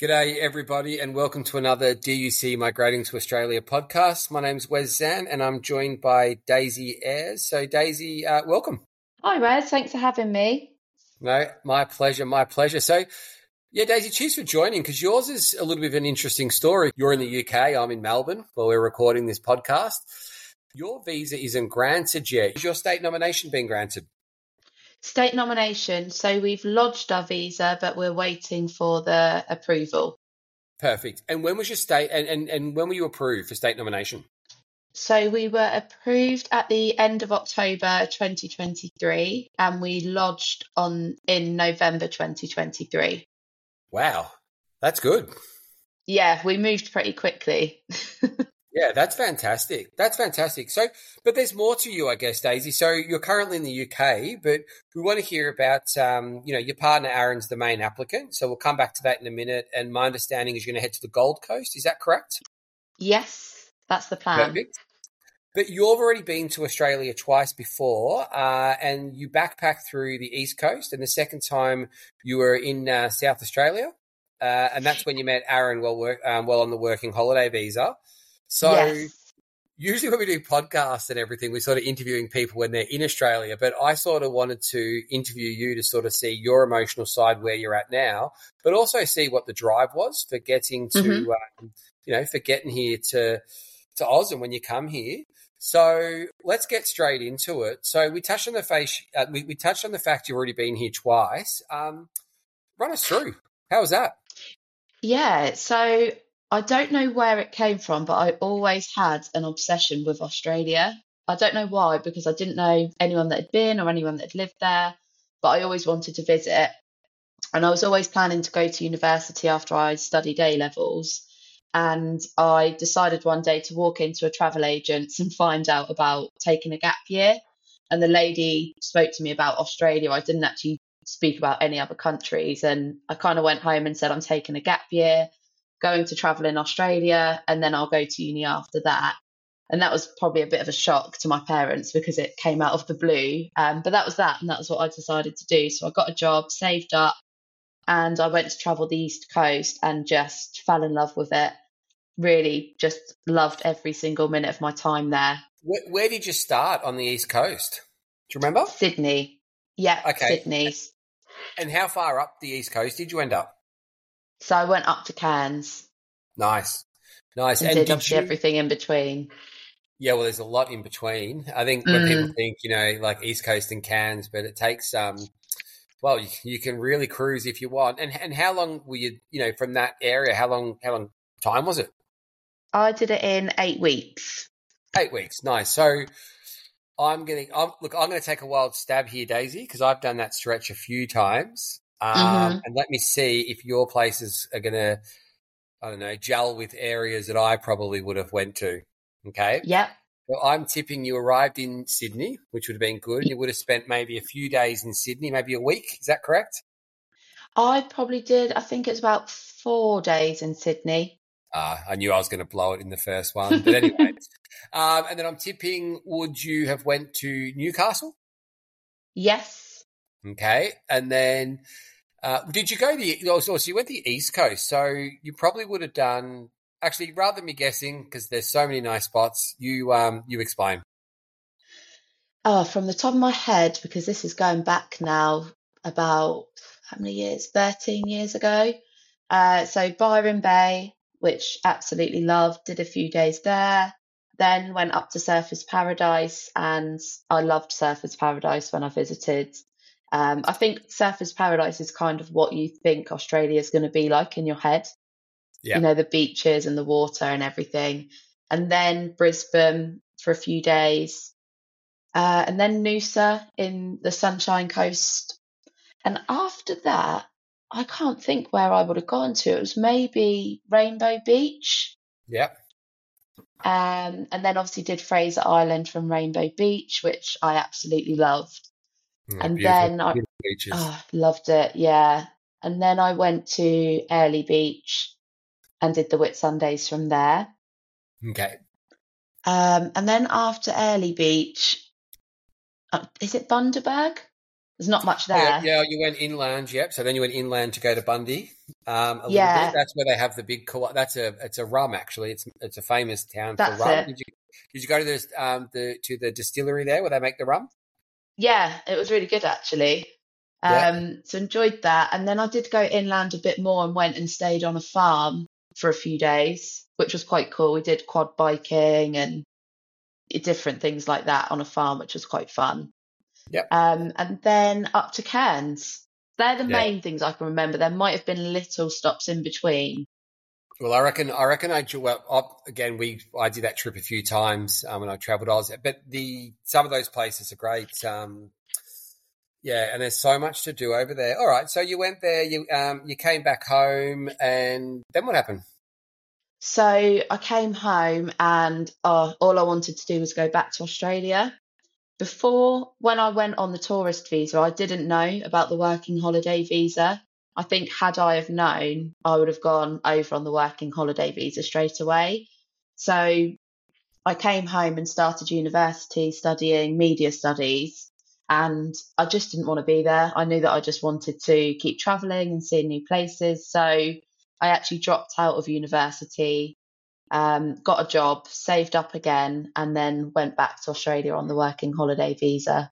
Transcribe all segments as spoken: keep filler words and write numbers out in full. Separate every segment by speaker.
Speaker 1: G'day, everybody, and welcome to another D U C Migrating to Australia podcast. My name's Wes Zan, and I'm joined by Daisy Ayres. So, Daisy, uh, welcome.
Speaker 2: Hi, Wes. Thanks for having me.
Speaker 1: No, my pleasure, my pleasure. So, yeah, Daisy, cheers for joining, because yours is a little bit of an interesting story. You're in the U K, I'm in Melbourne, while we're recording this podcast. Your visa isn't granted yet. Is your state nomination being granted?
Speaker 2: State nomination. So we've lodged our visa, but we're waiting for the approval.
Speaker 1: Perfect. And when was your state, and, and, and when were you approved for state nomination?
Speaker 2: So we were approved at the end of October twenty twenty-three, and we lodged on in November twenty twenty-three.
Speaker 1: Wow, that's good.
Speaker 2: Yeah, we moved pretty quickly.
Speaker 1: Yeah, that's fantastic. That's fantastic. So, but there's more to you, I guess, Daisy. So you're currently in the U K, but we want to hear about, um, you know, your partner Aaron's the main applicant. So we'll come back to that in a minute. And my understanding is you're going to head to the Gold Coast. Is that correct?
Speaker 2: Yes, that's the plan.
Speaker 1: Perfect. But you've already been to Australia twice before, uh, and you backpacked through the East Coast. And the second time you were in uh, South Australia, uh, and that's when you met Aaron while work, um, while on the working holiday visa. So
Speaker 2: Yes.
Speaker 1: Usually when we do podcasts and everything, we're sort of interviewing people when they're in Australia, but I sort of wanted to interview you to sort of see your emotional side where you're at now, but also see what the drive was for getting to,
Speaker 2: Mhm.
Speaker 1: um, you know, for getting here to, to Oz and when you come here. So let's get straight into it. So we touched on the face, uh, we, we touched on the fact you've already been here twice. Um, run us through. How was that?
Speaker 2: Yeah, so I don't know where it came from, but I always had an obsession with Australia. I don't know why, because I didn't know anyone that had been or anyone that had lived there, but I always wanted to visit. And I was always planning to go to university after I studied A levels. And I decided one day to walk into a travel agent's and find out about taking a gap year. And the lady spoke to me about Australia. I didn't actually speak about any other countries. And I kind of went home and said, I'm taking a gap year, going to travel in Australia, and then I'll go to uni after that. And that was probably a bit of a shock to my parents because it came out of the blue. Um, but that was that, and that was what I decided to do. So I got a job, saved up, and I went to travel the East Coast and just fell in love with it. Really just loved every single minute of my time there.
Speaker 1: Where, where did you start on the East Coast? Do you remember?
Speaker 2: Sydney. Yeah,
Speaker 1: Okay.
Speaker 2: Sydney.
Speaker 1: And how far up the East Coast did you end up?
Speaker 2: So I went up to Cairns
Speaker 1: Nice. Nice.
Speaker 2: and,
Speaker 1: And
Speaker 2: did
Speaker 1: did
Speaker 2: obviously
Speaker 1: you,
Speaker 2: everything in between.
Speaker 1: yeah, well, there's a lot in between. I think when people
Speaker 2: Mm.
Speaker 1: think, you know, like East Coast and Cairns, but it takes, um, well, you, you can really cruise if you want. And and how long were you, you know, from that area? How long, how long time was it?
Speaker 2: I did it in eight weeks.
Speaker 1: Eight weeks. Nice. So I'm going to, I'm, look, I'm going to take a wild stab here, Daisy, because I've done that stretch a few times. Um,
Speaker 2: Mhm.
Speaker 1: and let me see if your places are going to, I don't know, gel with areas that I probably would have went to. Okay.
Speaker 2: Yep.
Speaker 1: Well, I'm tipping you arrived in Sydney, which would have been good. You would have spent maybe a few days in Sydney, maybe a week. Is that correct?
Speaker 2: I probably did, I think it was about four days in Sydney.
Speaker 1: Uh, I knew I was going to blow it in the first one. But anyway, um, and then I'm tipping, would you have went to Newcastle?
Speaker 2: Yes.
Speaker 1: Okay. And then uh, did you go the, also, so you went the East Coast. So you probably would have done, actually, rather than me guessing, because there's so many nice spots, you um you explain.
Speaker 2: Oh, from the top of my head, because this is going back now about how many years? thirteen years ago. Uh, so Byron Bay, which absolutely loved, did a few days there. Then went up to Surfers Paradise, and I loved Surfers Paradise when I visited. Um, I think Surfers Paradise is kind of what you think Australia is going to be like in your head.
Speaker 1: Yeah.
Speaker 2: You know, the beaches and the water and everything. And then Brisbane for a few days. Uh, and then Noosa in the Sunshine Coast. And after that, I can't think where I would have gone to. It was maybe Rainbow Beach.
Speaker 1: Yep.
Speaker 2: Um, and then obviously did Fraser Island from Rainbow Beach, which I absolutely loved.
Speaker 1: Oh,
Speaker 2: and
Speaker 1: beautiful,
Speaker 2: then I
Speaker 1: beautiful beaches.
Speaker 2: oh, loved it, yeah. And then I went to Airlie Beach and did the Whitsundays from there.
Speaker 1: Okay.
Speaker 2: Um, and then after Airlie Beach, uh, is it Bundaberg? There's not much
Speaker 1: Oh, yeah,
Speaker 2: there.
Speaker 1: yeah, you went inland, yep. So then you went inland to go to Bundy, um, a little bit.
Speaker 2: Yeah,
Speaker 1: That's where they have the big. co- That's a it's a rum actually. It's it's a famous town for
Speaker 2: that's
Speaker 1: rum.
Speaker 2: it.
Speaker 1: Did you did you go to this um the to the distillery there where they make the rum?
Speaker 2: Yeah, it was really good actually.
Speaker 1: Yeah,
Speaker 2: Um, so enjoyed that. And then I did go inland a bit more and went and stayed on a farm for a few days, which was quite cool. We did quad biking and different things like that on a farm, which was quite fun.
Speaker 1: yep,
Speaker 2: Um, and then up to Cairns. They're the
Speaker 1: yeah.
Speaker 2: main things I can remember. There might have been little stops in between.
Speaker 1: Well, I reckon I reckon I ju- well up, again we I did that trip a few times um, when I travelled. I was but the some of those places are great. Um, yeah, and there's so much to do over there. All right, so you went there, you um you came back home, and then what happened?
Speaker 2: So I came home and uh, all I wanted to do was go back to Australia. Before, when I went on the tourist visa, I didn't know about the working holiday visa. I think had I have known, I would have gone over on the working holiday visa straight away. So I came home and started university studying media studies, and I just didn't want to be there. I knew that I just wanted to keep traveling and seeing new places. So I actually dropped out of university, um, got a job, saved up again, and then went back to Australia on the working holiday visa.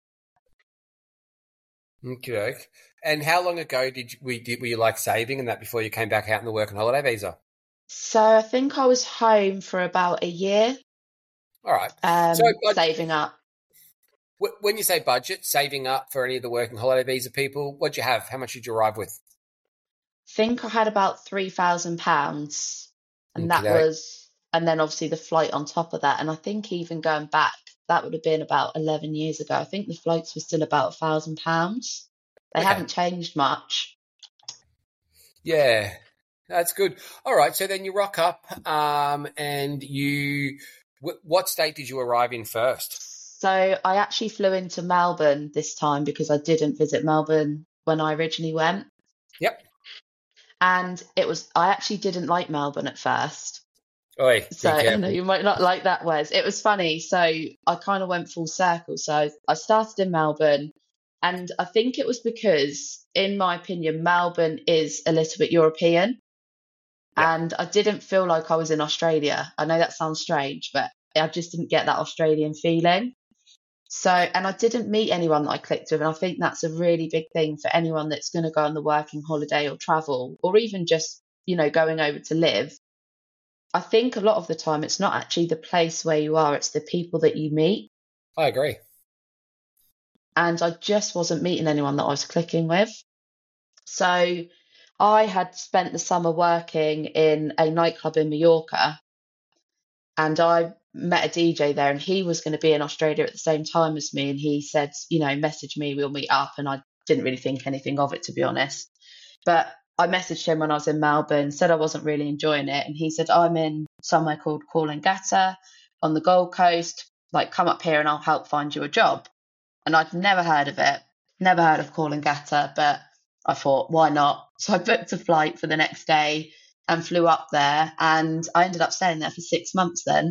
Speaker 1: Okay. And how long ago did you, we did were you like saving and that before you came back out in the work and holiday visa?
Speaker 2: So I think I was home for about a year,
Speaker 1: All right. So
Speaker 2: um,
Speaker 1: bud-
Speaker 2: saving up.
Speaker 1: wh- when you say budget, saving up for any of the working holiday visa people, what'd you have? How much did you arrive with?
Speaker 2: I think I had about three thousand pounds, and that
Speaker 1: Okay.
Speaker 2: was, and then obviously the flight on top of that. And I think even going back, that would have been about eleven years ago. I think the flights were still about a thousand pounds. They
Speaker 1: Okay.
Speaker 2: haven't changed much.
Speaker 1: Yeah. That's good. All right. So then you rock up, um, and you, wh- what state did you arrive in first?
Speaker 2: So I actually flew into Melbourne this time because I didn't visit Melbourne when I originally went.
Speaker 1: Yep.
Speaker 2: And it was, I actually didn't like Melbourne at first.
Speaker 1: Oi,
Speaker 2: So
Speaker 1: be
Speaker 2: I know
Speaker 1: careful.
Speaker 2: you might not like that, Wes. It was funny. So I kind of went full circle. So I started in Melbourne, and I think it was because, in my opinion, Melbourne is a little bit European,
Speaker 1: Yep.
Speaker 2: and I didn't feel like I was in Australia. I know that sounds strange, but I just didn't get that Australian feeling. So, and I didn't meet anyone that I clicked with, and I think that's a really big thing for anyone that's going to go on the working holiday or travel, or even just, you know, going over to live. I think a lot of the time it's not actually the place where you are, it's the people that you meet.
Speaker 1: I agree.
Speaker 2: And I just wasn't meeting anyone that I was clicking with. So I had spent the summer working in a nightclub in Mallorca, and I met a D J there, and he was going to be in Australia at the same time as me. And he said, you know, message me, we'll meet up. And I didn't really think anything of it, to be honest. But I messaged him when I was in Melbourne, said I wasn't really enjoying it. And he said, I'm in somewhere called Coolangatta on the Gold Coast. Like, come up here and I'll help find you a job. And I'd never heard of it, never heard of Coolangatta, but I thought, why not? So I booked a flight for the next day and flew up there. And I ended up staying there for six months then.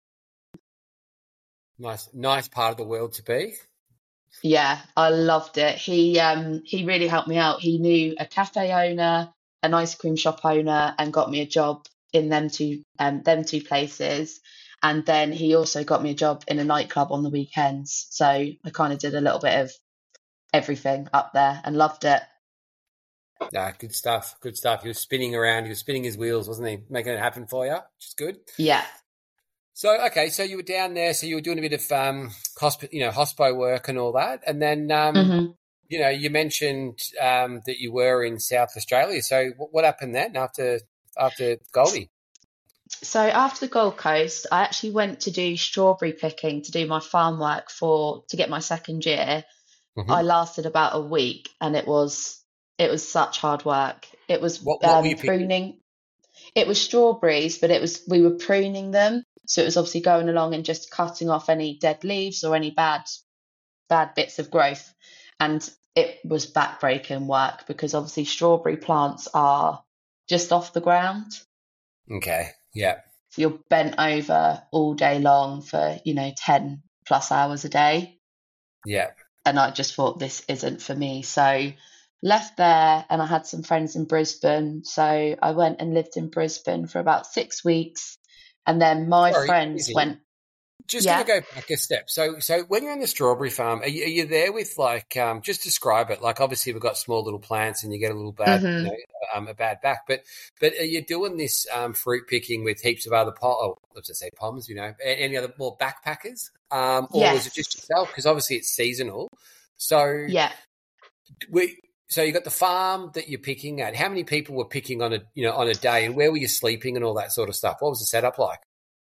Speaker 1: Nice, nice part of the world to be.
Speaker 2: Yeah, I loved it. He um he really helped me out. He knew a cafe owner, an ice cream shop owner, and got me a job in them two um them two places. And then he also got me a job in a nightclub on the weekends. So I kind of did a little bit of everything up there and loved it.
Speaker 1: Nah, good stuff. Good stuff. He was spinning around. He was spinning his wheels, wasn't he? Making it happen for you, which is good.
Speaker 2: Yeah.
Speaker 1: So, okay, so you were down there. So you were doing a bit of, um, hosp- you know, hospo work and all that, and then, um,
Speaker 2: hmm
Speaker 1: you know, you mentioned um, that you were in South Australia. So, what, what happened then after after Goldie?
Speaker 2: So after the Gold Coast, I actually went to do strawberry picking to do my farm work for to get my second year. I
Speaker 1: Mm-hmm.
Speaker 2: lasted about a week, and it was it was such hard work. It was
Speaker 1: What what were
Speaker 2: um,
Speaker 1: you picking?
Speaker 2: pruning. It was strawberries, but it was we were pruning them. So it was obviously going along and just cutting off any dead leaves or any bad bad bits of growth. And it was backbreaking work because obviously strawberry plants are just off the ground.
Speaker 1: Okay, yeah,
Speaker 2: So you're bent over all day long for, you know, ten plus hours a day.
Speaker 1: yeah.
Speaker 2: and I just thought this isn't for me. So left there, and I had some friends in Brisbane. So I went and lived in Brisbane for about six weeks. And then my
Speaker 1: Sorry,
Speaker 2: friends
Speaker 1: Izzy.
Speaker 2: went,
Speaker 1: Just going to
Speaker 2: yeah,
Speaker 1: go back a step. So, so when you're on the strawberry farm, are you, are you there with like, um, just describe it. Like, obviously, we've got small little plants, and you get a little bad, you
Speaker 2: hmm
Speaker 1: know, um, a bad back. But, but are you doing this um, fruit picking with heaps of other pom? Oh, let's just say poms. You know, a- any other more backpackers, um, or was it just
Speaker 2: yes,
Speaker 1: yourself? Because obviously it's seasonal. So
Speaker 2: yeah.
Speaker 1: we. So you got the farm that you're picking at. How many people were picking on a, you know, on a day, and where were you sleeping and all that sort of stuff? What was the setup like?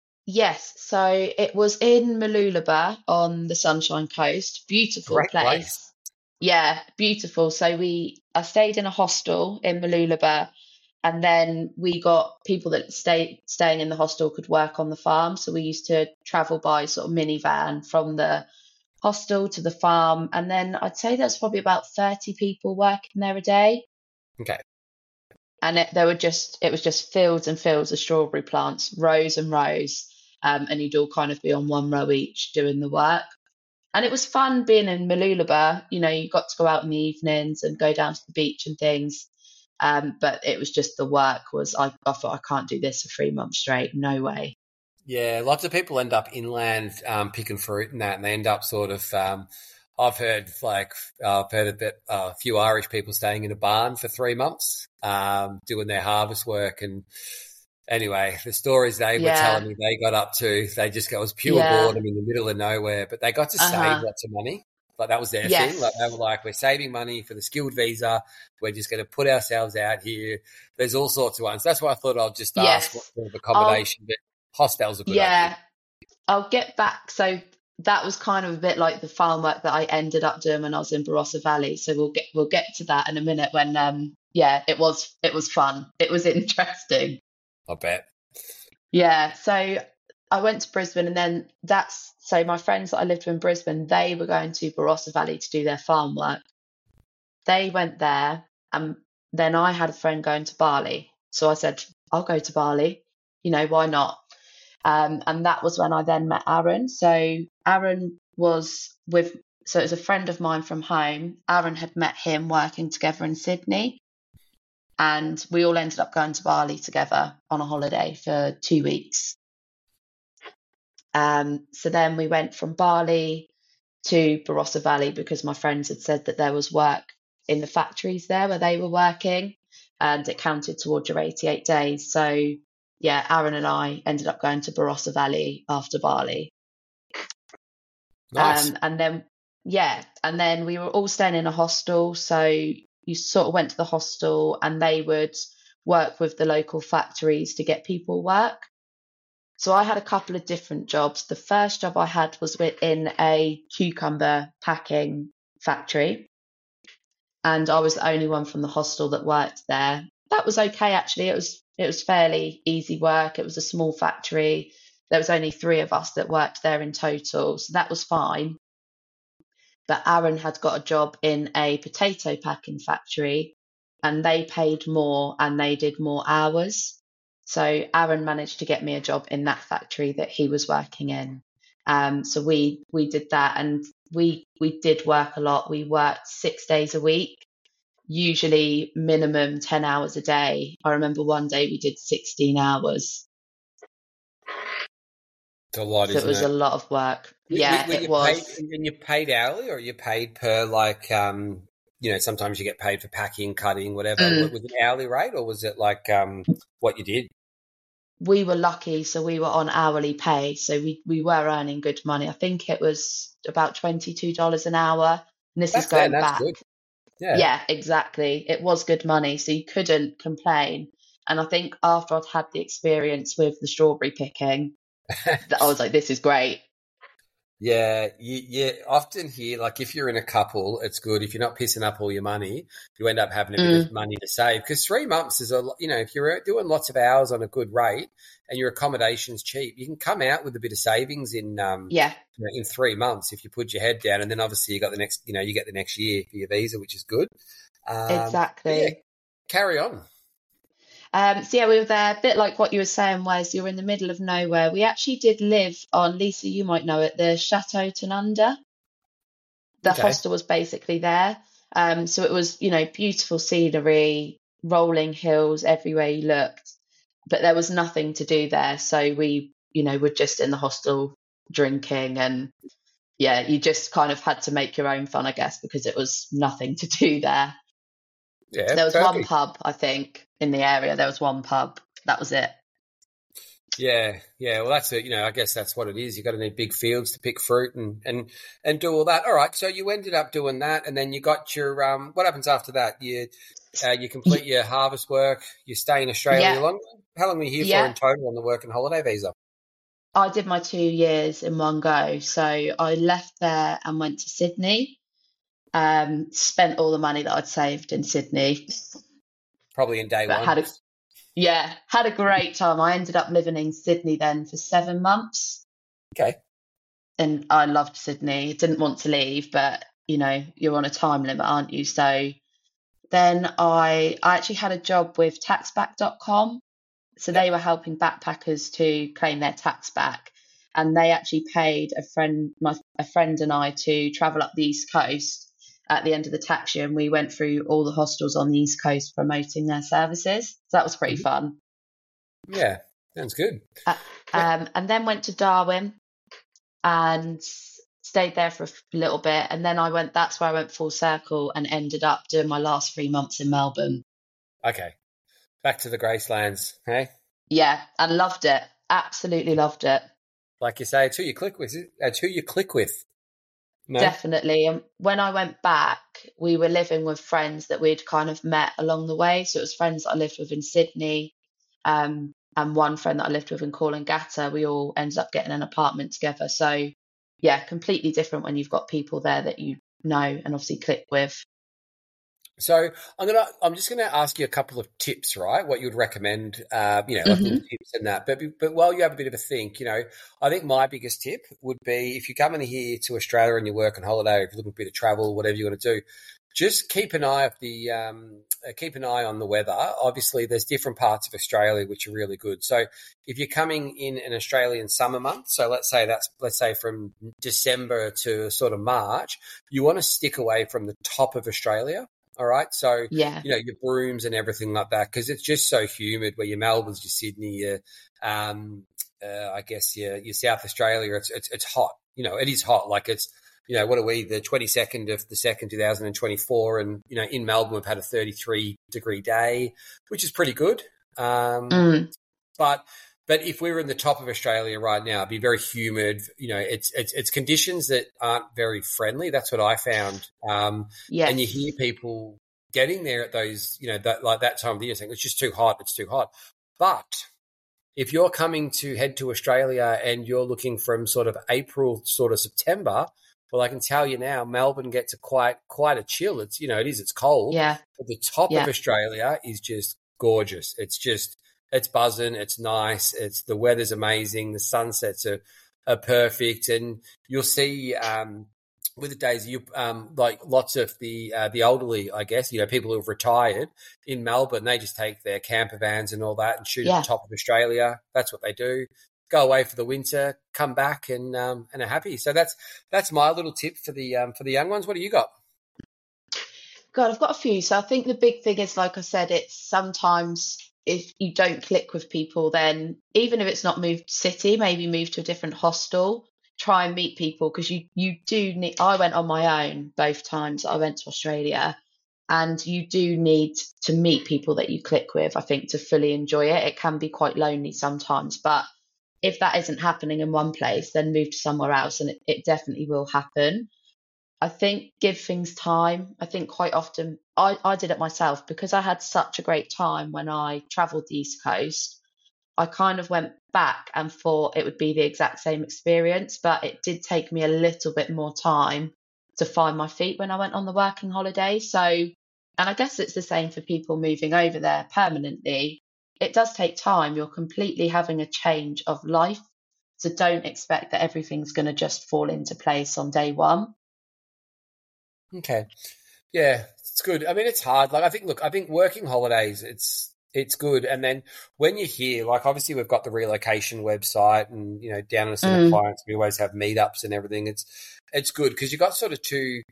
Speaker 2: Yes, so it was in Mooloolaba on the Sunshine Coast. Beautiful
Speaker 1: Great place.
Speaker 2: place. Yeah, beautiful. So we I stayed in a hostel in Mooloolaba, and then we got people that stay staying in the hostel could work on the farm. So we used to travel by sort of minivan from the hostel to the farm, and then I'd say there's probably about thirty people working there a day.
Speaker 1: Okay.
Speaker 2: And it, there were just it was just fields and fields of strawberry plants, rows and rows, um, and you'd all kind of be on one row each doing the work. And it was fun being in Mooloolaba. You know, you got to go out in the evenings and go down to the beach and things. Um, but it was just the work was I, I thought I can't do this for three months straight. No way.
Speaker 1: Yeah, lots of people end up inland um, picking fruit and that, and they end up sort of. Um, I've heard like uh, I've heard a bit uh, a few Irish people staying in a barn for three months, um, doing their harvest work. And anyway, the stories they were
Speaker 2: Yeah,
Speaker 1: telling me they got up to, they just go, it was pure
Speaker 2: yeah,
Speaker 1: boredom in the middle of nowhere, but they got to save
Speaker 2: uh-huh.
Speaker 1: lots of money. Like that was their thing. Like they were
Speaker 2: Yes.
Speaker 1: like, we're saving money for the skilled visa. We're just going to put ourselves out here. There's all sorts of ones. That's why I thought I'll just ask what
Speaker 2: Yes.
Speaker 1: sort of
Speaker 2: I'll
Speaker 1: accommodation, but hostel's a good idea.
Speaker 2: yeah, I'll get back. So that was kind of a bit like the farm work that I ended up doing when I was in Barossa Valley. So we'll get we'll get to that in a minute when um yeah, it was it was fun. It was interesting.
Speaker 1: I bet.
Speaker 2: Yeah. So I went to Brisbane, and then that's so my friends that I lived with in Brisbane, they were going to Barossa Valley to do their farm work. They went there, and then I had a friend going to Bali. So I said, I'll go to Bali. You know, why not? Um, and that was when I then met Aaron. So Aaron was with, so it was a friend of mine from home. Aaron had met him working together in Sydney, and we all ended up going to Bali together on a holiday for two weeks. Um, so then we went from Bali to Barossa Valley because my friends had said that there was work in the factories there where they were working, and it counted towards your eighty-eight days. So yeah, Aaron and I ended up going to Barossa Valley after Bali.
Speaker 1: Nice.
Speaker 2: Um, and then, yeah, and then we were all staying in a hostel. So you sort of went to the hostel, and they would work with the local factories to get people work. So I had a couple of different jobs. The first job I had was within a cucumber packing factory, and I was the only one from the hostel that worked there. That was okay, actually. It was it was fairly easy work. It was a small factory. There was only three of us that worked there in total, so that was fine. But Aaron had got a job in a potato packing factory, and they paid more and they did more hours. So Aaron managed to get me a job in that factory that he was working in. Um, so we we did that, and we we did work a lot. We worked six days a week, usually minimum ten hours a day. I remember one day we did sixteen hours.
Speaker 1: It's a lot,
Speaker 2: So it
Speaker 1: isn't
Speaker 2: was a
Speaker 1: it?
Speaker 2: lot of work.
Speaker 1: Were, were
Speaker 2: Yeah,
Speaker 1: were
Speaker 2: it
Speaker 1: you paid,
Speaker 2: was.
Speaker 1: and you paid hourly, or you paid per like, um, you know, sometimes you get paid for packing, cutting, whatever.
Speaker 2: Mm.
Speaker 1: Was it hourly rate, or was it like um, what you did?
Speaker 2: We were lucky, so we were on hourly pay, so we we were earning good money. I think it was about twenty-two dollars an hour, and this is
Speaker 1: Back then,
Speaker 2: going
Speaker 1: that's
Speaker 2: back.
Speaker 1: good. Yeah.
Speaker 2: Yeah, exactly. It was good money, so you couldn't complain. And I think after I'd had the experience with the strawberry picking, that I was like, this is great.
Speaker 1: Yeah, you, you often hear like if you're in a couple, it's good. If you're not pissing up all your money, you end up having a bit of
Speaker 2: Mm,
Speaker 1: money to save because three months is a lo- you know if you're doing lots of hours on a good rate and your accommodation's cheap, you can come out with a bit of savings in um
Speaker 2: yeah,
Speaker 1: you know, in three months if you put your head down, and then obviously you got the next you know you get the next year for your visa, which is good. Um, but yeah,
Speaker 2: exactly.
Speaker 1: carry on.
Speaker 2: Um, so yeah, we were there, a bit like what you were saying, Wes, you're in the middle of nowhere. We actually did live on, Lisa, you might know it, the Chateau Tanunda. The
Speaker 1: Okay.
Speaker 2: hostel was basically there. Um, so it was, you know, beautiful scenery, rolling hills everywhere you looked, but there was nothing to do there. So we, you know, were just in the hostel drinking, and yeah, you just kind of had to make your own fun, I guess, because it was nothing to do there.
Speaker 1: Yeah,
Speaker 2: There was one
Speaker 1: perfect.
Speaker 2: pub, I think, in the area. There was one pub. That was it.
Speaker 1: Yeah, yeah. Well, that's it. You know, I guess that's what it is. You got to need big fields to pick fruit and and and do all that. All right. So you ended up doing that, and then you got your um. What happens after that? You uh, you complete
Speaker 2: Y-
Speaker 1: your harvest work. You stay in Australia
Speaker 2: Yeah,
Speaker 1: long. How long were you here for
Speaker 2: yeah.
Speaker 1: in total on the work and holiday visa?
Speaker 2: I did my two years in one go. So I left there and went to Sydney. Um, spent all the money that I'd saved in Sydney,
Speaker 1: Probably in day
Speaker 2: but
Speaker 1: one.
Speaker 2: had a yeah, had a great time. I ended up living in Sydney then for seven months,
Speaker 1: Okay.
Speaker 2: and I loved Sydney. Didn't want to leave, but you know, you're on a time limit, aren't you? So then I I actually had a job with taxback dot com. So
Speaker 1: Yep.
Speaker 2: they were helping backpackers to claim their tax back, and they actually paid a friend, my a friend and I, to travel up the East Coast at the end of the tax year, and we went through all the hostels on the East Coast promoting their services. So that was pretty
Speaker 1: Mhm.
Speaker 2: fun.
Speaker 1: Yeah. Sounds good.
Speaker 2: Uh,
Speaker 1: Yeah.
Speaker 2: um, and then went to Darwin and stayed there for a f- little bit, and then I went. That's where I went full circle and ended up doing my last three months in Melbourne.
Speaker 1: Okay. Back to the Gracelands. Hey,
Speaker 2: Yeah, and loved it. Absolutely loved it.
Speaker 1: like you say, it's who you click with. It's who you click with. No.
Speaker 2: Definitely. And when I went back, we were living with friends that we'd kind of met along the way. So it was friends that I lived with in Sydney, um, and one friend that I lived with in Coolangatta. We all ended up getting an apartment together. So yeah, completely different when you've got people there that you know and obviously click with.
Speaker 1: So I'm gonna, I'm just gonna ask you a couple of tips, right? What you'd recommend, uh, you know, like little
Speaker 2: Hmm.
Speaker 1: tips and that. But but while you have a bit of a think, you know, I think my biggest tip would be if you're coming here to Australia and you work on holiday, or if you're looking for a bit of travel, whatever you want to do, just keep an eye of the, um, uh, keep an eye on the weather. Obviously, there's different parts of Australia which are really good. So if you're coming in an Australian summer month, so let's say that's let's say from December to sort of March, you want to stick away from the top of Australia. All right. So,
Speaker 2: Yeah.
Speaker 1: you know, your brooms and everything like that, because it's just so humid where your Melbourne's, your Sydney, your, um, uh, I guess your, your South Australia, it's, it's, it's hot. You know, it is hot. Like it's, you know, what are we, the twenty-second of the second, two thousand twenty-four. And, you know, in Melbourne, we've had a thirty-three degree day, which is pretty good. Um,
Speaker 2: Mm,
Speaker 1: but but if we were in the top of Australia right now, it'd be very humid. You know, it's it's it's conditions that aren't very friendly. That's what I found. Um, and you
Speaker 2: yes.
Speaker 1: hear people getting there at those, you know, that like that time of the year, saying it's just too hot. It's too hot. But if you're coming to head to Australia and you're looking from sort of April, sort of September, well, I can tell you now, Melbourne gets a quite quite a chill. It's, you know, it is, it's cold,
Speaker 2: Yeah.
Speaker 1: but the top of
Speaker 2: Yeah.
Speaker 1: Australia is just gorgeous. It's just, it's buzzing. It's nice. It's, the weather's amazing. The sunsets are, are perfect, and you'll see. Um, with the days, you um, like lots of the uh, the elderly, I guess, you know, people who've retired in Melbourne, they just take their camper vans and all that and shoot at the
Speaker 2: Yeah.
Speaker 1: top of Australia. That's what they do. Go away for the winter, come back, and um, and are happy. So that's that's my little tip for the um, for the young ones. What do you got?
Speaker 2: God, I've got a few. So I think the big thing is, like I said, it's sometimes if you don't click with people, then even if it's not moved city, maybe move to a different hostel, try and meet people, because you you do need. I went on my own both times I went to Australia, and you do need to meet people that you click with, I think, to fully enjoy it. It can be quite lonely sometimes, but if that isn't happening in one place, then move to somewhere else, and it, it definitely will happen. I think give things time. I think quite often I, I did it myself because I had such a great time when I travelled the East Coast. I kind of went back and thought it would be the exact same experience, but it did take me a little bit more time to find my feet when I went on the working holiday. So, and I guess it's the same for people moving over there permanently. It does take time. You're completely having a change of life. So don't expect that everything's going to just fall into place on day one.
Speaker 1: Okay, yeah, it's good. I mean, it's hard. Like I think, look, I think working holidays, it's It's good. And then when you're here, like obviously we've got the relocation website and, you know, down in Centre
Speaker 2: Mm.
Speaker 1: Clients, we always have meetups and everything. It's it's good because you've got sort of two,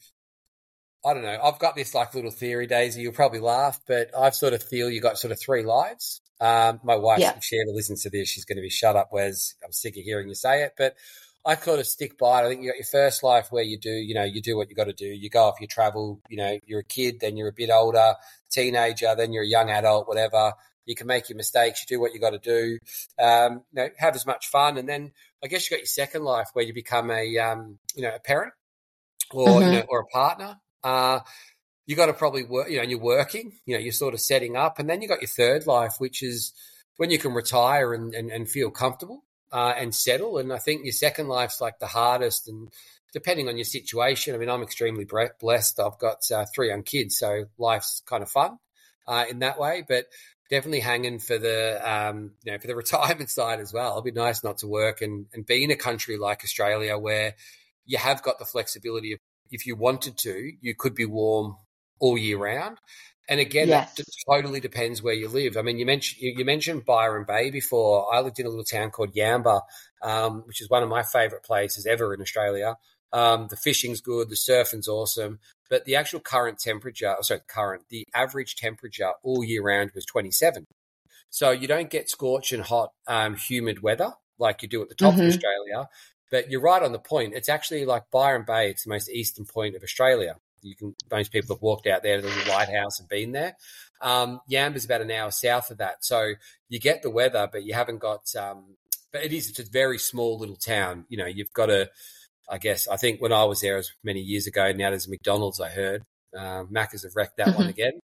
Speaker 1: I don't know, I've got this like little theory, Daisy, you'll probably laugh, but I sort of feel you got sort of three lives. Um, my wife,
Speaker 2: Yeah.
Speaker 1: if she ever listens to this, she's going to be shut up, Wes. I'm sick of hearing you say it, but I sort of stick by it. I think you got your first life where you do, you know, you do what you got to do. You go off, you travel, you know, you're a kid, then you're a bit older, teenager, then you're a young adult, whatever. You can make your mistakes. You do what you got to do. Um, you know, have as much fun. And then I guess you got your second life where you become a, um, you know, a parent or,
Speaker 2: Mm-hmm.
Speaker 1: you know, or a partner. Uh, you got to probably work, you know, you're working, you know, you're sort of setting up. And then you got your third life, which is when you can retire and, and, and feel comfortable. Uh, and settle. And I think your second life's like the hardest. And depending on your situation, I mean, I'm extremely blessed. I've got uh, three young kids, so life's kind of fun uh, in that way. But definitely hanging for the, um, you know, for the retirement side as well. It'd be nice not to work and, and be in a country like Australia where you have got the flexibility of, if you wanted to, you could be warm all year round. And again,
Speaker 2: Yes.
Speaker 1: it totally depends where you live. I mean, you mentioned you mentioned Byron Bay before. I lived in a little town called Yamba, um, which is one of my favourite places ever in Australia. Um, the fishing's good, the surfing's awesome, but the actual current temperature, sorry, current, the average temperature all year round was twenty-seven. So you don't get scorching hot, um, humid weather like you do at the top
Speaker 2: Mm-hmm.
Speaker 1: of Australia. But you're right on the point. It's actually like Byron Bay. It's the most eastern point of Australia. You can, most people have walked out there to the little lighthouse and been there. Um, Yamba's about an hour south of that. So you get the weather, but you haven't got, um, but it is, it's a very small little town. You know, you've got to, I guess, I think when I was there, it was many years ago. Now there's a McDonald's, I heard. Um, Macca's have wrecked that
Speaker 2: Mm-hmm.
Speaker 1: one again.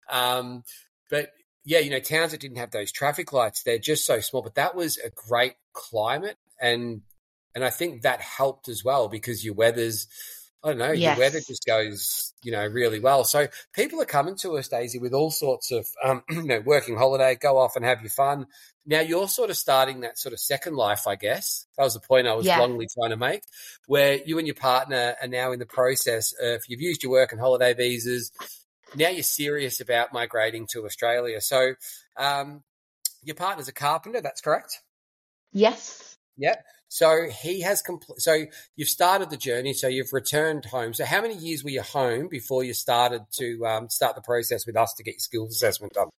Speaker 1: Um, but yeah, you know, towns that didn't have those traffic lights, they're just so small. But that was a great climate. And, and I think that helped as well because your weather's, I don't know,
Speaker 2: Yes.
Speaker 1: your weather just goes, you know, really well. So people are coming to us, Daisy, with all sorts of, um, you know, working holiday, go off and have your fun. Now you're sort of starting that sort of second life, I guess. That was the point I was
Speaker 2: Yeah.
Speaker 1: wrongly trying to make, where you and your partner are now in the process of, you've used your work and holiday visas. Now you're serious about migrating to Australia. So um, your partner's a carpenter, that's correct?
Speaker 2: Yes.
Speaker 1: Yep. So he has compl- so you've started the journey. So you've returned home. So how many years were you home before you started to um, start the process with us to get your skills assessment done?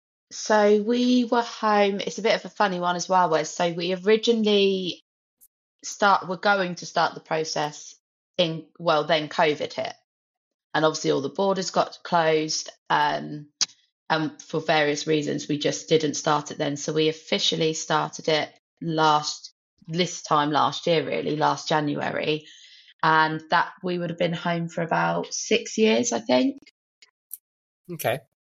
Speaker 2: So we were home. It's a bit of a funny one as well, Wes. So we originally start were going to start the process in, well, then COVID hit, and obviously all the borders got closed. Um, and for various reasons, we just didn't start it then. So we officially started it last this time last year, really, last January, and that we would have been home for about six years, I think.
Speaker 1: Okay.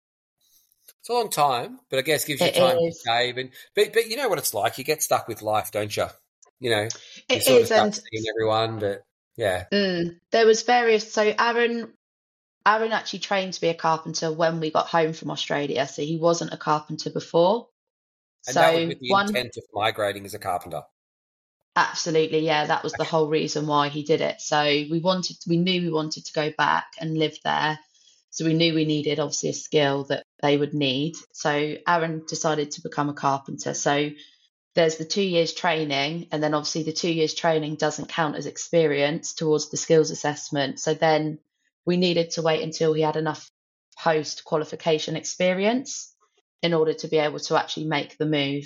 Speaker 1: It's a long time, but I guess gives you
Speaker 2: It
Speaker 1: time to
Speaker 2: is.
Speaker 1: save. And but but you know what it's like. You get stuck with life, don't you? You know, you
Speaker 2: It
Speaker 1: sort of
Speaker 2: is,
Speaker 1: start
Speaker 2: and
Speaker 1: seeing everyone, but yeah.
Speaker 2: mm, there was various. So Aaron, Aaron actually trained to be a carpenter when we got home from Australia. So he wasn't a carpenter before.
Speaker 1: And that was
Speaker 2: So
Speaker 1: with the
Speaker 2: one,
Speaker 1: intent of migrating as a carpenter.
Speaker 2: absolutely, yeah, that was the whole reason why he did it. So we wanted, we knew we wanted to go back and live there. So we knew we needed obviously a skill that they would need. So Aaron decided to become a carpenter. So there's the two years training, and then obviously the two years training doesn't count as experience towards the skills assessment. So then we needed to wait until he had enough post qualification experience in order to be able to actually make the move.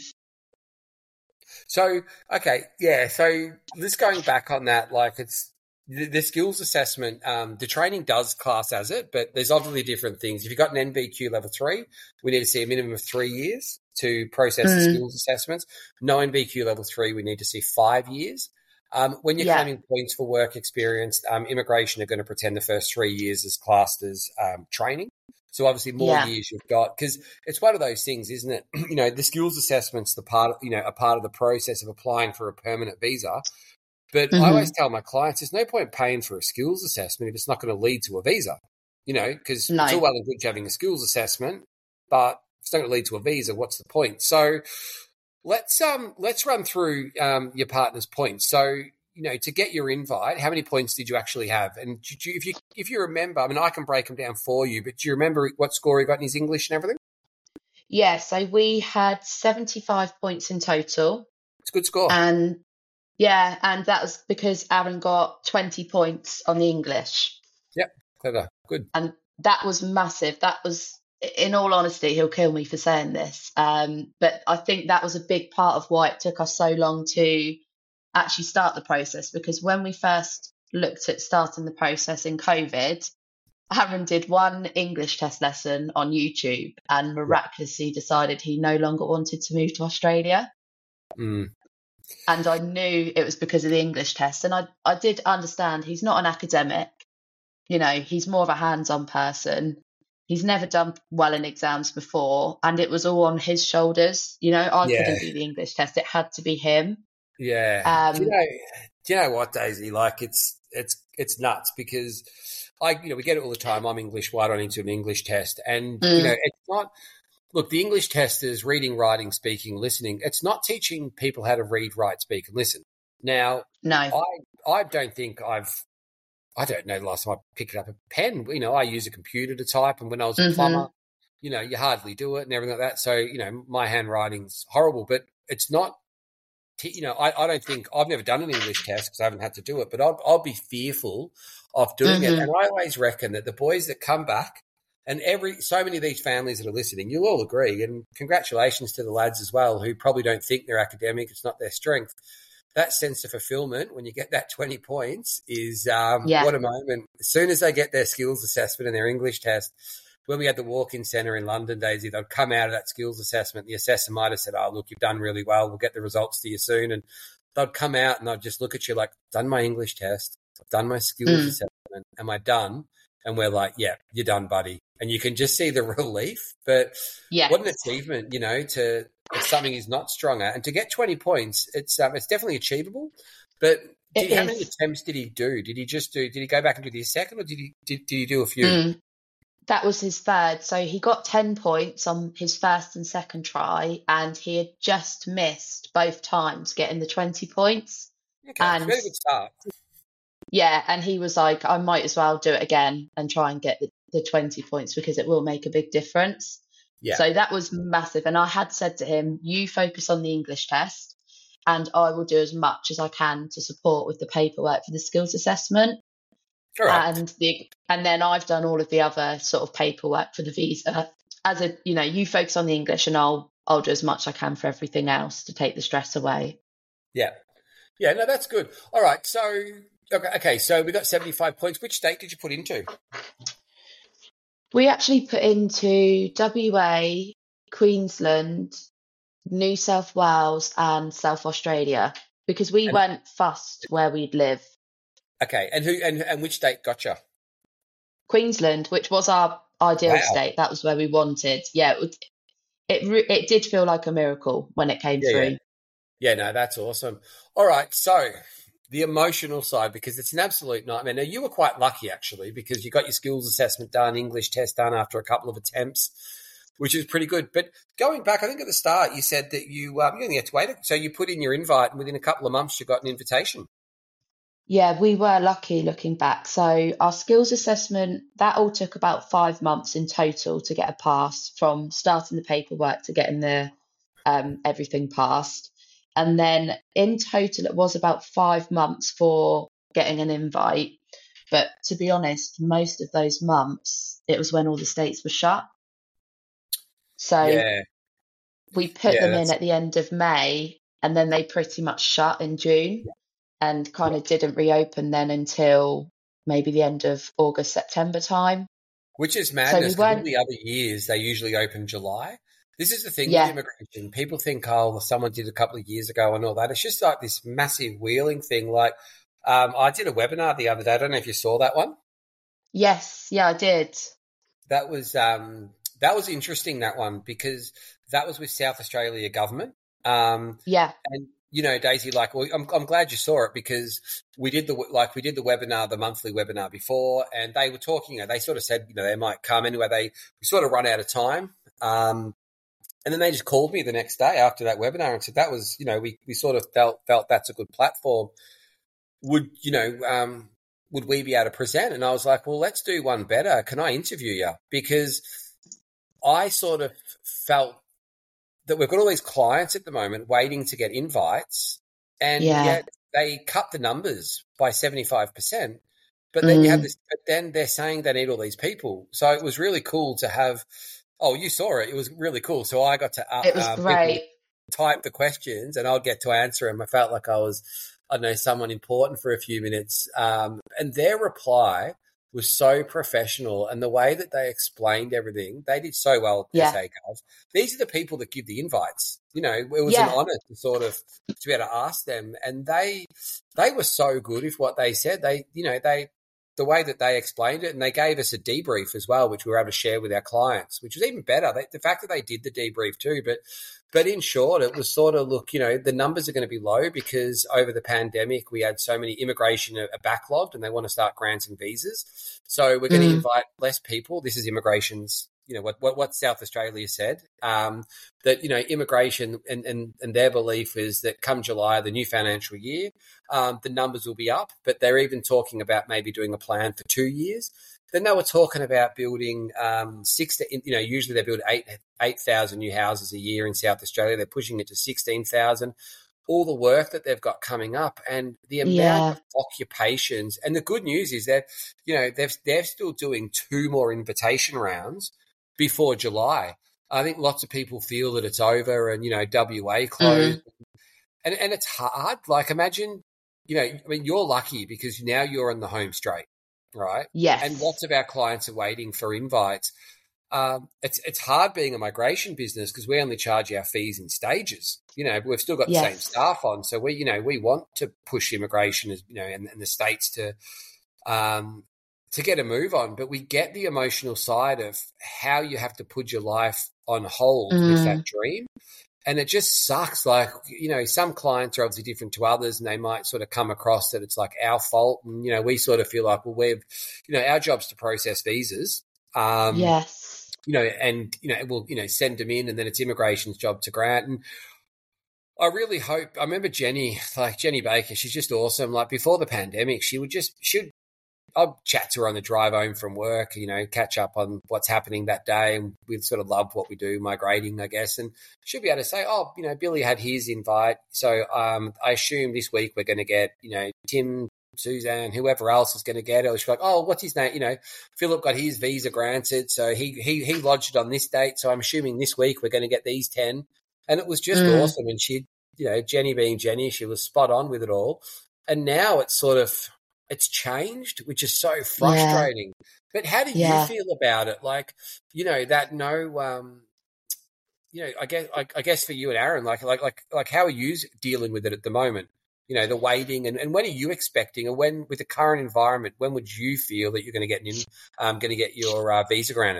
Speaker 1: So, okay, yeah. So just going back on that, like it's the, the skills assessment, um, the training does class as it, but there's obviously different things. If you've got an N B Q level three, we need to see a minimum of three years to process the
Speaker 2: Mm.
Speaker 1: skills assessments. No N B Q level three, we need to see five years. Um, when you're
Speaker 2: Yeah.
Speaker 1: claiming points for work experience, um, immigration are going to pretend the first three years is classed as um, training. So obviously more
Speaker 2: Yeah.
Speaker 1: years you've got, because it's one of those things, isn't it? You know, the skills assessment's the part, you know, a part of the process of applying for a permanent visa. But I always
Speaker 2: Mhm.
Speaker 1: tell my clients, there's no point paying for a skills assessment if it's not going to lead to a visa. You know, because
Speaker 2: No.
Speaker 1: it's all well and good having a skills assessment, but if it's not going to lead to a visa, what's the point? So let's um let's run through um your partner's points. So, you know, to get your invite, how many points did you actually have? And did you, if you if you remember, I mean, I can break them down for you, but do you remember what score he got in his English and everything?
Speaker 2: Yeah, so we had seventy-five points in total.
Speaker 1: It's a good score.
Speaker 2: And yeah, and that was because Aaron got twenty points on the English.
Speaker 1: Yep, clever. Good.
Speaker 2: And that was massive. That was, in all honesty, he'll kill me for saying this. Um, but I think that was a big part of why it took us so long to actually start the process, because when we first looked at starting the process in COVID, Aaron did one English test lesson on YouTube and miraculously decided he no longer wanted to move to Australia.
Speaker 1: Mm.
Speaker 2: And I knew it was because of the English test. And I, I did understand he's not an academic. You know, he's more of a hands-on person. He's never done well in exams before, and it was all on his shoulders. You know, I
Speaker 1: Yeah.
Speaker 2: couldn't do the English test. It had to be him.
Speaker 1: Yeah.
Speaker 2: Um,
Speaker 1: do you know? Do you know what, Daisy? Like, it's it's it's nuts because I, you know, we get it all the time. I'm English. Why don't I need to do an English test? And
Speaker 2: Mm.
Speaker 1: you know, it's not. Look, the English test is reading, writing, speaking, listening. It's not teaching people how to read, write, speak, and listen. Now,
Speaker 2: no.
Speaker 1: I I don't think I've. I don't know the last time I picked up a pen. You know, I use a computer to type, and when I was a
Speaker 2: Mhm.
Speaker 1: plumber, you know, you hardly do it and everything like that. So, you know, my handwriting's horrible, but it's not, t- you know, I, I don't think, I've never done an English test because I haven't had to do it, but I'll, I'll be fearful of doing it.
Speaker 2: Mhm.
Speaker 1: And I always reckon that the boys that come back, and every so many of these families that are listening, you'll all agree, and congratulations to the lads as well who probably don't think they're academic, it's not their strength. That sense of fulfillment when you get that twenty points is um,
Speaker 2: Yeah.
Speaker 1: what a moment. As soon as they get their skills assessment and their English test, when we had the walk-in centre in London, Daisy, they'd come out of that skills assessment. The assessor might have said, oh, look, you've done really well. We'll get the results to you soon. And they'd come out and they'd just look at you like, done my English test. I've done my skills
Speaker 2: Mm.
Speaker 1: assessment. Am I done? And we're like, yeah, you're done, buddy. And you can just see the relief. But
Speaker 2: Yeah.
Speaker 1: what an achievement, you know, to it's something he's not strong at. And to get twenty points, it's um, it's definitely achievable. But did,
Speaker 2: It
Speaker 1: how many
Speaker 2: is.
Speaker 1: attempts did he do? Did he just do, did he go back and do the second, or did he, did, did he do a few?
Speaker 2: Mm. That was his third. So he got ten points on his first and second try, and he had just missed both times getting the twenty points.
Speaker 1: Okay,
Speaker 2: And
Speaker 1: it's a very good start.
Speaker 2: yeah, and he was like, I might as well do it again and try and get the, the twenty points because it will make a big difference.
Speaker 1: Yeah.
Speaker 2: So that was massive. And I had said to him, you focus on the English test and I will do as much as I can to support with the paperwork for the skills assessment.
Speaker 1: All right.
Speaker 2: And the and then I've done all of the other sort of paperwork for the visa. As a, you know, you focus on the English and I'll I'll do as much as I can for everything else to take the stress away.
Speaker 1: Yeah. Yeah, no, that's good. All right. So, okay, okay, so we got seventy-five points. Which state did you put into?
Speaker 2: We actually put into W A, Queensland, New South Wales, and South Australia because we
Speaker 1: And-
Speaker 2: weren't fussed where we'd live.
Speaker 1: Okay, and who and, and which state got you?
Speaker 2: Queensland, which was our ideal
Speaker 1: Wow.
Speaker 2: state, that was where we wanted. Yeah, it would- it re- it did feel like a miracle when it came
Speaker 1: Yeah,
Speaker 2: through.
Speaker 1: yeah. Yeah, no, that's awesome. All right, so the emotional side, because it's an absolute nightmare. Now, you were quite lucky, actually, because you got your skills assessment done, English test done after a couple of attempts, which is pretty good. But going back, I think at the start you said that you, um, you only had to wait. So you put in your invite, and within a couple of months you got an invitation.
Speaker 2: Yeah, we were lucky looking back. So our skills assessment, that all took about five months in total to get a pass, from starting the paperwork to getting the um, everything passed. And then in total, it was about five months for getting an invite. But to be honest, most of those months, it was when all the states were shut. So
Speaker 1: Yeah,
Speaker 2: we put
Speaker 1: yeah,
Speaker 2: them in
Speaker 1: that's
Speaker 2: at the end of May, and then they pretty much shut in June and kind of didn't reopen then until maybe the end of August, September time.
Speaker 1: which is
Speaker 2: So
Speaker 1: madness.
Speaker 2: we
Speaker 1: 'Cause all
Speaker 2: weren't,
Speaker 1: the other years they usually open July. This is the thing with
Speaker 2: yeah,
Speaker 1: immigration. People think, oh, someone did a couple of years ago and all that. It's just like this massive wheeling thing. Like, um, I did a webinar the other day. I don't know if you saw that one.
Speaker 2: yes, yeah, I did.
Speaker 1: That was um, that was interesting, that one, because that was with South Australia government. Um,
Speaker 2: Yeah,
Speaker 1: and you know, Daisy, like, well, I'm I'm glad you saw it because we did the like we did the webinar, the monthly webinar before, and they were talking. You know, they sort of said, you know, they might come anyway. They we sort of run out of time. Um, And then they just called me the next day after that webinar and said that was, you know, we, we sort of felt felt that's a good platform. Would, you know, um, would we be able to present? And I was like, well, let's do one better. Can I interview you? Because I sort of felt that we've got all these clients at the moment waiting to get invites, and
Speaker 2: Yeah.
Speaker 1: yet they cut the numbers by seventy-five percent. But then you have
Speaker 2: Mm.
Speaker 1: this, but then they're saying they need all these people. So it was really cool to have, oh, you saw it. It was really cool. So I got to, uh,
Speaker 2: It was
Speaker 1: um, people would
Speaker 2: great.
Speaker 1: type the questions and I'll get to answer them. I felt like I was, I don't know, someone important for a few minutes. Um, and their reply was so professional, and the way that they explained everything, they did so well at
Speaker 2: Yeah.
Speaker 1: S A Gov. These are the people that give the invites. You know, it was an
Speaker 2: Yeah.
Speaker 1: honour to sort of to be able to ask them, and they they were so good with what they said. They, you know, they the way that they explained it, and they gave us a debrief as well, which we were able to share with our clients, which was even better. They, the fact that they did the debrief too, but but in short, it was sort of, look, you know, the numbers are going to be low because over the pandemic, we had so many immigration are backlogged and they want to start granting visas. So we're going to
Speaker 2: Mm.
Speaker 1: invite less people. This is immigration's, you know, what, what, what South Australia said, um, that, you know, immigration and, and, and their belief is that come July, the new financial year, um, the numbers will be up, but they're even talking about maybe doing a plan for two years. Then they were talking about building um, six, to, you know, usually they build eight eight thousand new houses a year in South Australia. They're pushing it to sixteen thousand. All the work that they've got coming up and the amount
Speaker 2: Yeah.
Speaker 1: of occupations. And the good news is that, you know, they've, they're still doing two more invitation rounds before July. I think lots of people feel that it's over and, you know, W A closed.
Speaker 2: Mm.
Speaker 1: And, and it's hard. Like, imagine, you know, I mean, you're lucky because now you're on the home straight. Right.
Speaker 2: Yes.
Speaker 1: And lots of our clients are waiting for invites. Um, it's it's hard being a migration business because we only charge our fees in stages. You know, we've still got the
Speaker 2: Yes.
Speaker 1: same staff on, so we, you know, we want to push immigration, as you know, and, and the states to um, to get a move on. But we get the emotional side of how you have to put your life on hold
Speaker 2: Mm.
Speaker 1: with that dream. And it just sucks. Like, you know, some clients are obviously different to others and they might sort of come across that it's like our fault. And, you know, we sort of feel like, well, we've, you know, our job's to process visas. Um,
Speaker 2: Yes.
Speaker 1: You know, and, you know, we'll, you know, send them in and then it's immigration's job to grant. And I really hope, I remember Jenny, like Jenny Baker, she's just awesome. Like before the pandemic, she would just, she would, I'll chat to her on the drive home from work, you know, catch up on what's happening that day. And we sort of love what we do, migrating, I guess. And she'll be able to say, oh, you know, Billy had his invite. So um, I assume this week we're going to get, you know, Tim, Suzanne, whoever else is going to get it. Or she'll be like, oh, what's his name? You know, Philip got his visa granted. So he, he, he lodged it on this date. So I'm assuming this week we're going to get these ten. And it was just
Speaker 2: Mm.
Speaker 1: awesome. And she, you know, Jenny being Jenny, she was spot on with it all. And now it's sort of, it's changed, which is so frustrating. Yeah. But how do
Speaker 2: Yeah.
Speaker 1: you feel about it? Like, you know, that no, um, you know, I guess, I, I guess for you and Aaron, like, like, like, like, how are you dealing with it at the moment? You know, the waiting, and, and when are you expecting, or when, with the current environment, when would you feel that you're going to get in, um, going to get your uh, visa granted?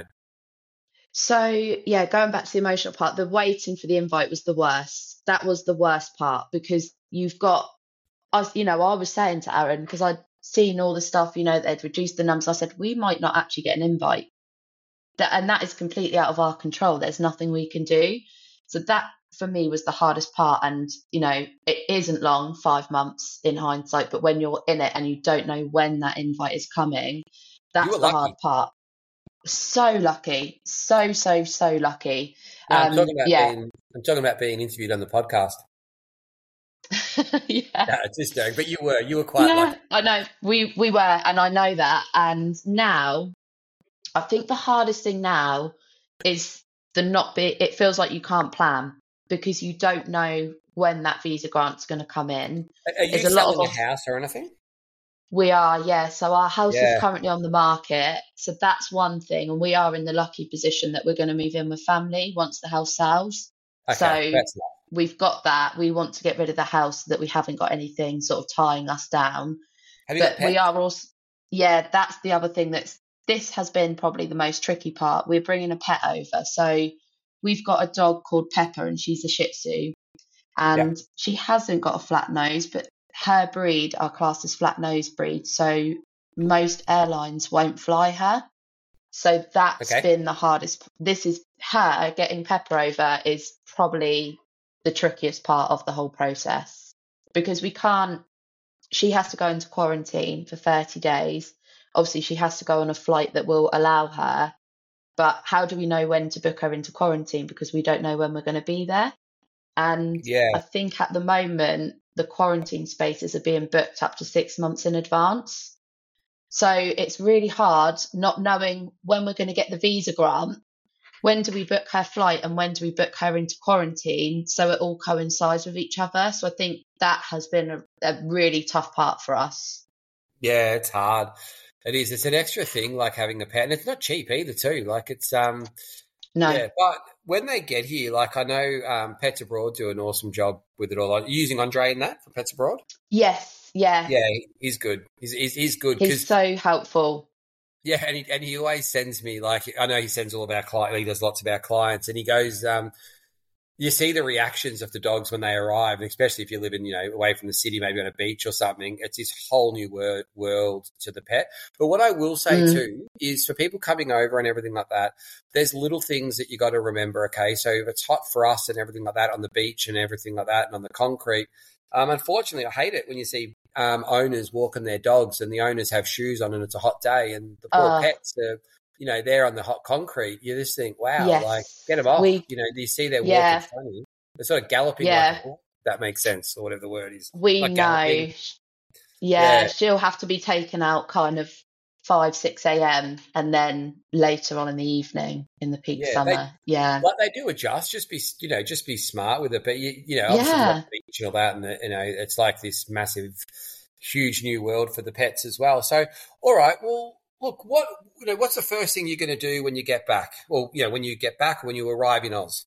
Speaker 2: So yeah, going back to the emotional part, the waiting for the invite was the worst. That was the worst part because you've got, I was, you know, I was saying to Aaron because I'd seen all the stuff, you know, they'd reduced the numbers. I said we might not actually get an invite, that, and that is completely out of our control. There's nothing we can do. So that for me was the hardest part. And you know, it isn't long, five months in hindsight, but when you're in it and you don't know when that invite is coming, that's the
Speaker 1: lucky.
Speaker 2: hard part. So lucky, so so so lucky.
Speaker 1: No, I'm
Speaker 2: um,
Speaker 1: talking about
Speaker 2: yeah.
Speaker 1: being. I'm talking about being interviewed on the podcast.
Speaker 2: Yeah,
Speaker 1: no, it's just joking. But you were, you were quite
Speaker 2: yeah,
Speaker 1: lucky.
Speaker 2: I know we we were, and I know that. And now, I think the hardest thing now is the not be. It feels like you can't plan because you don't know when that visa grant's going to come in.
Speaker 1: Are you
Speaker 2: There's a
Speaker 1: selling
Speaker 2: lot of
Speaker 1: a house or anything?
Speaker 2: We are, yeah. So our house
Speaker 1: Yeah.
Speaker 2: is currently on the market. So that's one thing. And we are in the lucky position that we're going to move in with family once the house sells.
Speaker 1: Okay,
Speaker 2: so
Speaker 1: that's nice.
Speaker 2: We've got that. We want to get rid of the house so that we haven't got anything sort of tying us down.
Speaker 1: Have you got
Speaker 2: But
Speaker 1: pets?
Speaker 2: we are also, yeah, that's the other thing that's, this has been probably the most tricky part. We're bringing a pet over. So we've got a dog called Pepper and she's a Shih Tzu. And
Speaker 1: Yeah.
Speaker 2: she hasn't got a flat nose, but her breed are classed as flat nose breed. So most airlines won't fly her. So that's
Speaker 1: Okay.
Speaker 2: been the hardest. This is her getting Pepper over is probably the trickiest part of the whole process because we can't, she has to go into quarantine for thirty days. Obviously, she has to go on a flight that will allow her. but how do we know when to book her into quarantine, because we don't know when we're going to be there. And
Speaker 1: Yeah.
Speaker 2: I think at the moment, the quarantine spaces are being booked up to six months in advance. So it's really hard not knowing when we're going to get the visa grant, when do we book her flight, and when do we book her into quarantine, so it all coincides with each other. So I think that has been a, a really tough part for us.
Speaker 1: Yeah, it's hard. It is. It's an extra thing, like having a pet, and it's not cheap either, too. Like it's um,
Speaker 2: No.
Speaker 1: yeah. But when they get here, like I know um, Pets Abroad do an awesome job with it all. Are you using Andre in that for Pets Abroad?
Speaker 2: Yes. Yeah.
Speaker 1: Yeah, he's good. He's he's, he's good.
Speaker 2: He's so helpful.
Speaker 1: Yeah, and he, and he always sends me, like, I know he sends all of our clients, he does lots of our clients, and he goes, um, you see the reactions of the dogs when they arrive, and especially if you live in, you know, away from the city, maybe on a beach or something, it's this whole new wor- world to the pet. But what I will say
Speaker 2: Mm.
Speaker 1: too is for people coming over and everything like that, there's little things that you got to remember, okay? So if it's hot for us and everything like that on the beach and everything like that and on the concrete, um, unfortunately, I hate it when you see um, owners walking their dogs and the owners have shoes on and it's a hot day and the poor
Speaker 2: Uh,
Speaker 1: pets are, you know, they're on the hot concrete. You just think, wow,
Speaker 2: yes.
Speaker 1: like get them off.
Speaker 2: We,
Speaker 1: you know, do you see they're
Speaker 2: yeah.
Speaker 1: walking funny? They're sort of galloping
Speaker 2: Yeah.
Speaker 1: like a horse. That makes sense, or whatever the word is.
Speaker 2: We
Speaker 1: Like
Speaker 2: know.
Speaker 1: galloping.
Speaker 2: Yeah,
Speaker 1: Yeah.
Speaker 2: she'll have to be taken out kind of five, six a.m. and then later on in the evening in the peak
Speaker 1: Yeah, they-
Speaker 2: summer. Yeah.
Speaker 1: Like they do adjust, just be, you know, just be smart with it. But, you, you know, obviously
Speaker 2: Yeah.
Speaker 1: yeah. the beach and all that, and, the, you know, it's like this massive, huge new world for the pets as well. So, all right, well, look, what, you know, what's the first thing you're going to do when you get back? Well, you know, when you get back, when you arrive in Oz?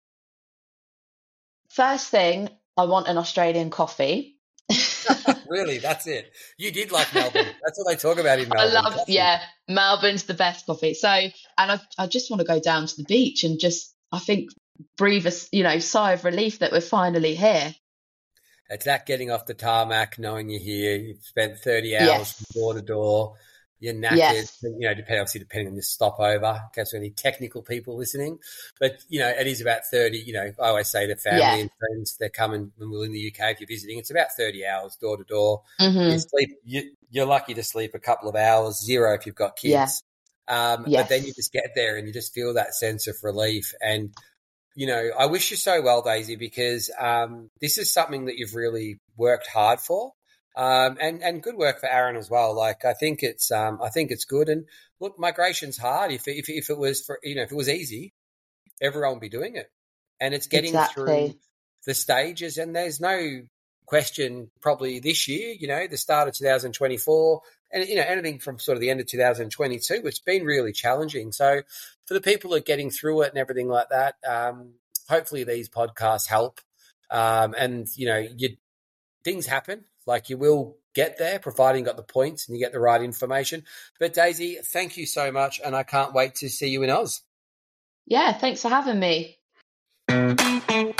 Speaker 2: First thing, I want an Australian coffee.
Speaker 1: Really, that's it. You did like Melbourne. That's what they talk about in
Speaker 2: I
Speaker 1: Melbourne.
Speaker 2: love,
Speaker 1: coffee.
Speaker 2: yeah, Melbourne's the best coffee. So, and I, I just want to go down to the beach and just, I think, breathe a, you know, sigh of relief that we're finally here.
Speaker 1: It's that getting off the tarmac, knowing you're here. You've spent thirty hours
Speaker 2: Yes.
Speaker 1: from door to door. You're knackered,
Speaker 2: Yes.
Speaker 1: you know, depending, obviously depending on your stopover, in case there are any technical people listening. But, you know, it is about thirty, you know, I always say to family
Speaker 2: Yeah.
Speaker 1: and friends, they're coming when we're in the U K, if you're visiting, it's about thirty hours door to door.
Speaker 2: Mm-hmm.
Speaker 1: You sleep, you, you're lucky to sleep a couple of hours, zero if you've got kids.
Speaker 2: Yeah.
Speaker 1: Um,
Speaker 2: Yes.
Speaker 1: But then you just get there and you just feel that sense of relief. And, you know, I wish you so well, Daisy, because um, this is something that you've really worked hard for. Um, and, and good work for Aaron as well. Like, I think it's, um, I think it's good. And look, migration's hard. If, if, if it was for, you know, if it was easy, everyone would be doing it. And it's getting
Speaker 2: Exactly.
Speaker 1: through the stages. And there's no question probably this year, you know, the start of two thousand twenty-four and, you know, anything from sort of the end of two thousand twenty-two, it's been really challenging. So for the people who are getting through it and everything like that, um, hopefully these podcasts help. Um, and, you know, you, things happen. Like you will get there, providing you got the points and you get the right information. But Daisy, thank you so much, and I can't wait to see you in Oz.
Speaker 2: Yeah, thanks for having me.